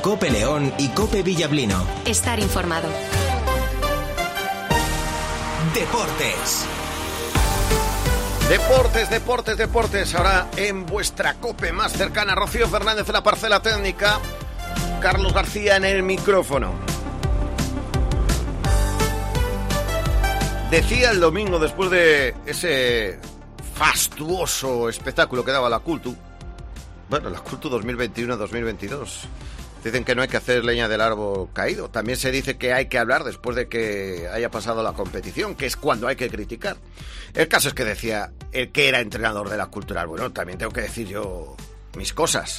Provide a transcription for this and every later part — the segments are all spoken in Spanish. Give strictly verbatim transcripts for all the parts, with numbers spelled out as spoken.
COPE León y COPE Villablino. Estar informado. Deportes. Deportes, deportes, deportes. Ahora en vuestra COPE más cercana, Rocío Fernández en la parcela técnica, Carlos García en el micrófono. Decía el domingo, después de ese fastuoso espectáculo que daba la Cultu, bueno, la Cultu dos mil veintiuno dos mil veintidós, dicen que no hay que hacer leña del árbol caído. También se dice que hay que hablar después de que haya pasado la competición, que es cuando hay que criticar. El caso es que decía el que era entrenador de la Cultural. Bueno, también tengo que decir yo mis cosas.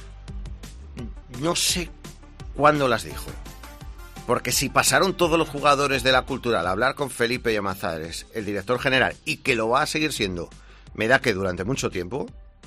No sé cuándo las dijo, porque si pasaron todos los jugadores de la Cultural a hablar con Felipe Llamazares, el director general, y que lo va a seguir siendo, me da que durante mucho tiempo,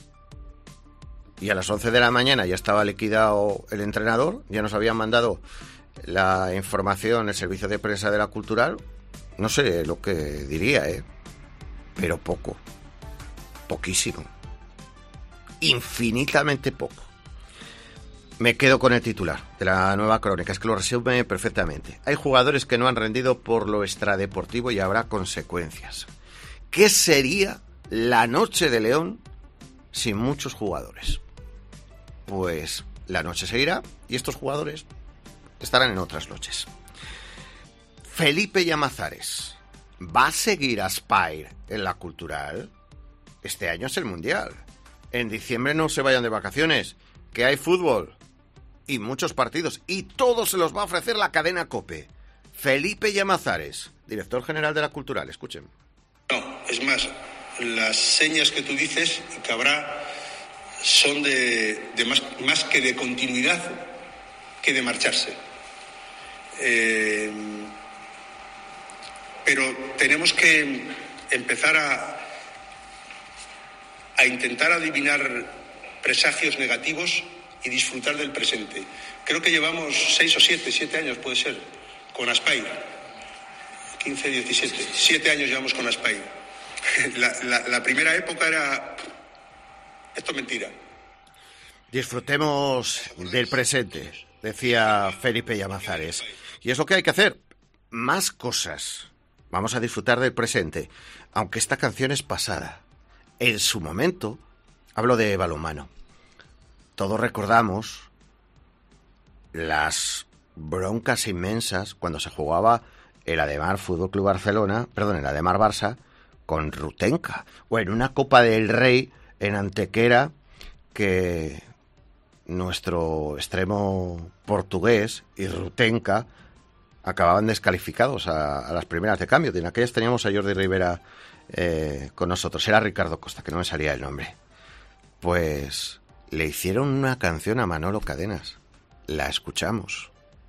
y a las once de la mañana ya estaba liquidado el entrenador, ya nos habían mandado la información, el servicio de prensa de la Cultural, no sé lo que diría, ¿eh? Pero poco, poquísimo, infinitamente poco. Me quedo con el titular de la nueva crónica, es que lo resume perfectamente. Hay jugadores que no han rendido por lo extradeportivo y habrá consecuencias. ¿Qué sería la noche de León sin muchos jugadores? Pues la noche seguirá y estos jugadores estarán en otras noches. Felipe Llamazares, ¿va a seguir Aspire en la Cultural? Este año es el Mundial. En diciembre no se vayan de vacaciones, que hay fútbol y muchos partidos, y todo se los va a ofrecer la cadena COPE. Felipe Llamazares, director general de la Cultural, escuchen. No, es más, las señas que tú dices que habrá son de, de más, más que de continuidad que de marcharse. Eh, pero tenemos que empezar a, a intentar adivinar presagios negativos y disfrutar del presente. Creo que llevamos seis o siete, siete años puede ser, con Aspire. quince, diecisiete, siete años llevamos con Aspire. La, la, la primera época era... Esto es mentira. Disfrutemos del presente, decía Felipe Llamazares. Y es lo que hay que hacer. Más cosas. Vamos a disfrutar del presente. Aunque esta canción es pasada. En su momento, hablo de balonmano. Todos recordamos las broncas inmensas cuando se jugaba el Ademar Fútbol Club Barcelona, perdón, el Ademar Barça, con Rutenka. O en una Copa del Rey en Antequera, que nuestro extremo portugués y Rutenka acababan descalificados a, a las primeras de cambio. En aquellas teníamos a Jordi Rivera eh, con nosotros. Era Ricardo Costa, que no me salía el nombre. Pues le hicieron una canción a Manolo Cadenas. La escuchamos.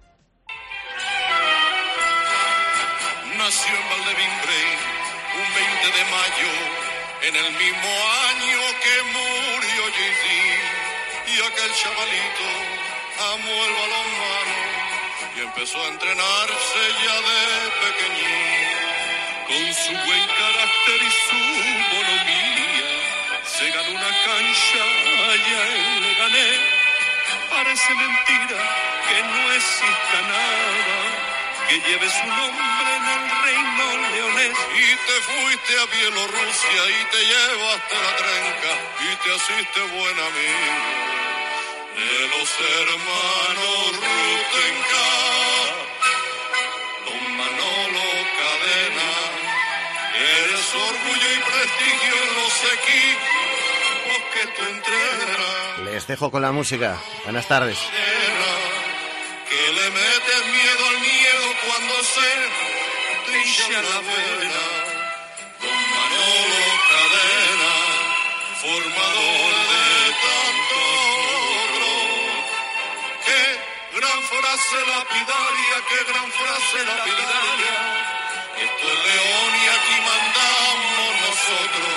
Nació en Valdevimbre un veinte de mayo, en el mismo año que murió Jay-Z, y aquel chavalito amó el balonmano y empezó a entrenarse ya de pequeñín. Con su buen carácter y su bonomía se ganó una cancha allá en Leganés. Parece mentira que no exista nada que lleve su nombre en el reino leonés. Y te fuiste a Bielorrusia y te llevaste la trenca y te hiciste buen amigo de los hermanos Rutenka. Don Manolo Cadena, eres orgullo y prestigio en los equipos que tú entrenas. Les dejo con la música. Buenas tardes. Que le metes miedo al miedo cuando se trilla la vena. Don Manolo Cadena, formador de tanto oro. Qué gran frase lapidaria, qué gran frase lapidaria. Esto es León y aquí mandamos nosotros.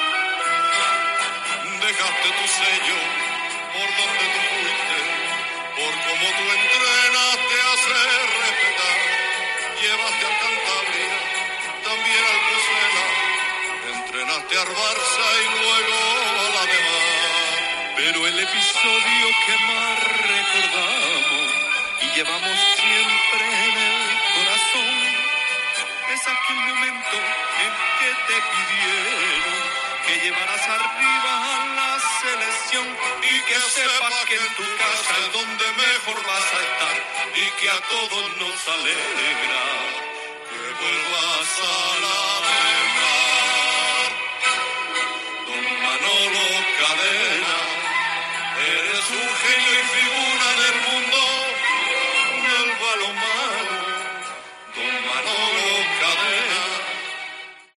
Dejaste tu sello por donde tú fuiste por cómo tú entrenas te hace respetar. Llevaste al Cantabria, también al Pucela, entrenaste al Barça y luego a la demás. Pero el episodio que más recordamos y llevamos siempre en el corazón es aquel momento en que te pidieron que llevaras arriba a la selección y que sepas que en tu casa es donde mejor vas a estar y que a todos nos alegra que vuelvas a la